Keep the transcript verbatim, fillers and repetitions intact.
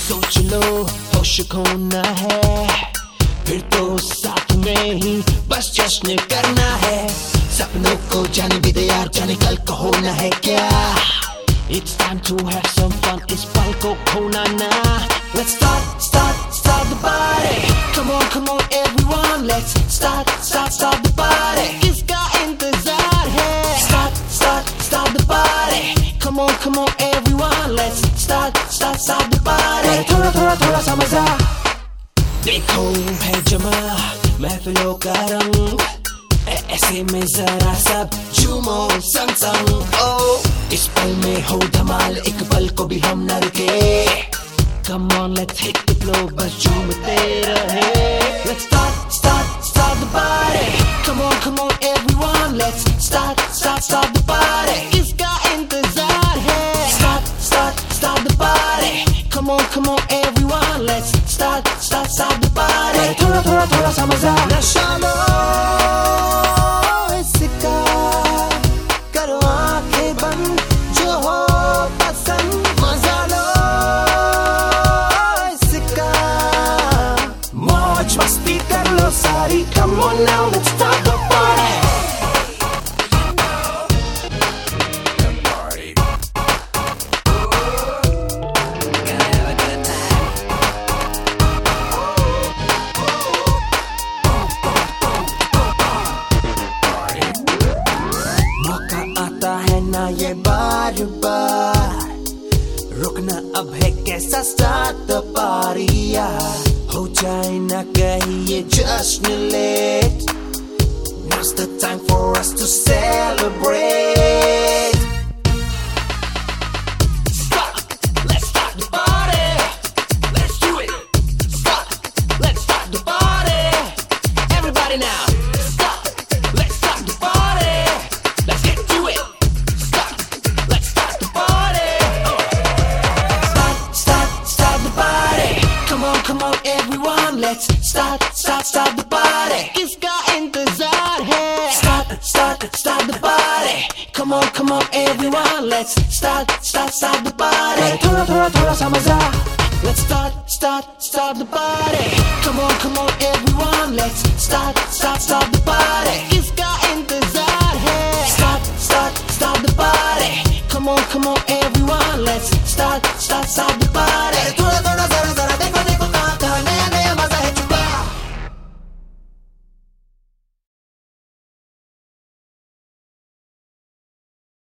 सोच लो होश खोना है, फिर तो साथ में ही बस जश्न करना है। सपनों को जाने भी दे यार, जाने कल को होना है क्या। It's time to have some fun, इस पल को खोना ना। Let's start, start, start the party. Come on, come on everyone, let's start, start, start the party. किसका इंतजार है? Start, start, start the party. Come on, come on everyone, let's start, start, start the party. थोड़ा थोड़ा थोड़ा सा मजा देखो है जमा महफिलों का रंग, ऐसे में जरा सब झूमो संग संग। ओ इस पल में हो धमाल, एक पल को भी हम न रुके। Come on let's hit the floor, बस झूमते रहे। Let's start, start, start the party. Come on, come on everyone, let's start, start, start the party. किसका इंतजार है? Start, start, start the party. Come on, come on everyone, let's start, start, start the party. थोड़ा थोड़ा थोड़ा सा मजा नशा लो इसका, करो आंखें बंद जो हो पसंद। मजा लो इसका, मौज मस्ती कर लो सारी। Come on now let's start the party. ना ये बार बार रुकना अब है कैसा स्टार्ट द पार्टी यार, हो जाए ना कहीं ये जश्न लेट। Now's the time for us to celebrate. Start, let's start the party. Let's do it. Start, let's start the party. Everybody now. Start, let's start the party. Let's get to it. Come on everyone, let's start, start, start the party. किसका इंतजार है? Start, start, start the party. Come on, come on everyone, let's start, start, start the party. थोड़ा थोड़ा थोड़ा सा मजा Let's start, start, start the party. Come on, come on everyone, let's start, start, start